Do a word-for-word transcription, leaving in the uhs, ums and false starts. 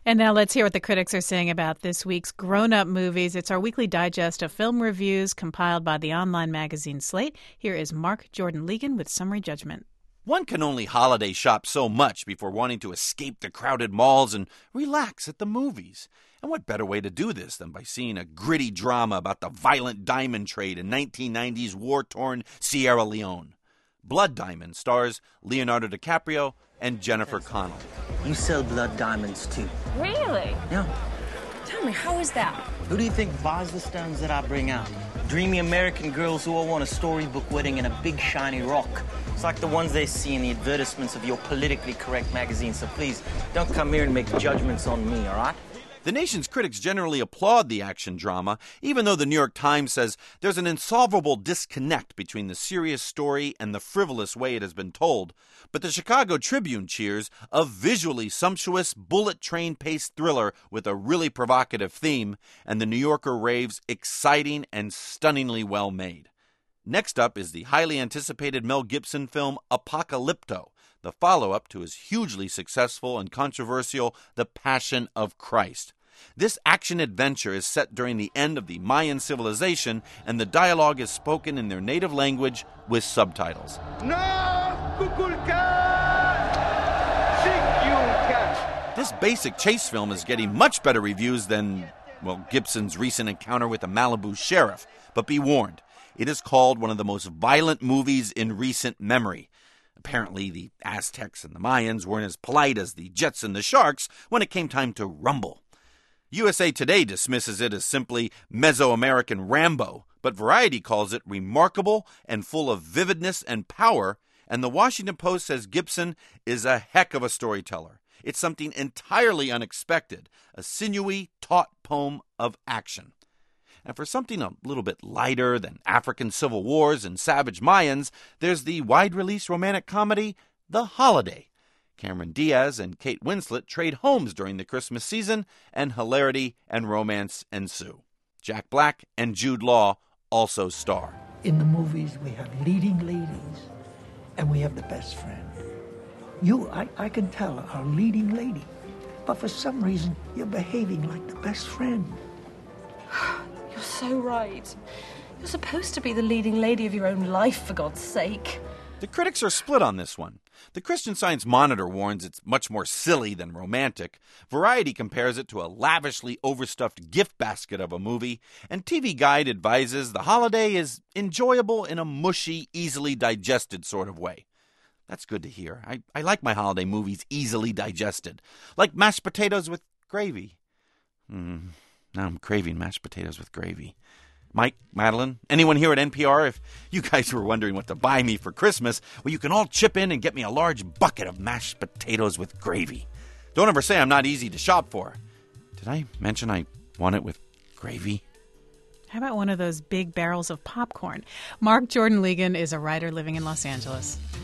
And now let's hear what the critics are saying about this week's grown-up movies. It's our weekly digest of film reviews compiled by the online magazine Slate. Here is Mark Jordan Legan with Summary Judgment. One can only holiday shop so much before wanting to escape the crowded malls and relax at the movies. And what better way to do this than by seeing a gritty drama about the violent diamond trade in nineteen nineties war-torn Sierra Leone. Blood Diamond stars Leonardo DiCaprio and Jennifer Connelly. You sell blood diamonds too. Really? Yeah. Tell me, how is that? Who do you think buys the stones that I bring out? Dreamy American girls who all want a storybook wedding and a big shiny rock. It's like the ones they see in the advertisements of your politically correct magazine. So please, don't come here and make judgments on me, all right? The nation's critics generally applaud the action drama, even though the New York Times says there's an insolvable disconnect between the serious story and the frivolous way it has been told. But the Chicago Tribune cheers a visually sumptuous, bullet train-paced thriller with a really provocative theme, and the New Yorker raves exciting and stunningly well made. Next up is the highly anticipated Mel Gibson film Apocalypto, the follow-up to his hugely successful and controversial The Passion of Christ. This action-adventure is set during the end of the Mayan civilization, and the dialogue is spoken in their native language with subtitles. This basic chase film is getting much better reviews than, well, Gibson's recent encounter with a Malibu sheriff. But be warned, it is called one of the most violent movies in recent memory. Apparently, the Aztecs and the Mayans weren't as polite as the Jets and the Sharks when it came time to rumble. U S A Today dismisses it as simply Mesoamerican Rambo, but Variety calls it remarkable and full of vividness and power, and the Washington Post says Gibson is a heck of a storyteller. It's something entirely unexpected, a sinewy, taut poem of action. And for something a little bit lighter than African civil wars and savage Mayans, there's the wide-release romantic comedy The Holiday. Cameron Diaz and Kate Winslet trade homes during the Christmas season, and hilarity and romance ensue. Jack Black and Jude Law also star. In the movies, we have leading ladies, and we have the best friend. You, I, I can tell, are a leading lady, but for some reason, you're behaving like the best friend. You're so right. You're supposed to be the leading lady of your own life, for God's sake. The critics are split on this one. The Christian Science Monitor warns it's much more silly than romantic. Variety compares it to a lavishly overstuffed gift basket of a movie. And T V Guide advises The Holiday is enjoyable in a mushy, easily digested sort of way. That's good to hear. I, I like my holiday movies easily digested. Like mashed potatoes with gravy. Hmm, now I'm craving mashed potatoes with gravy. Mike, Madeline, anyone here at N P R, if you guys were wondering what to buy me for Christmas, well, you can all chip in and get me a large bucket of mashed potatoes with gravy. Don't ever say I'm not easy to shop for. Did I mention I want it with gravy? How about one of those big barrels of popcorn? Mark Jordan Legan is a writer living in Los Angeles.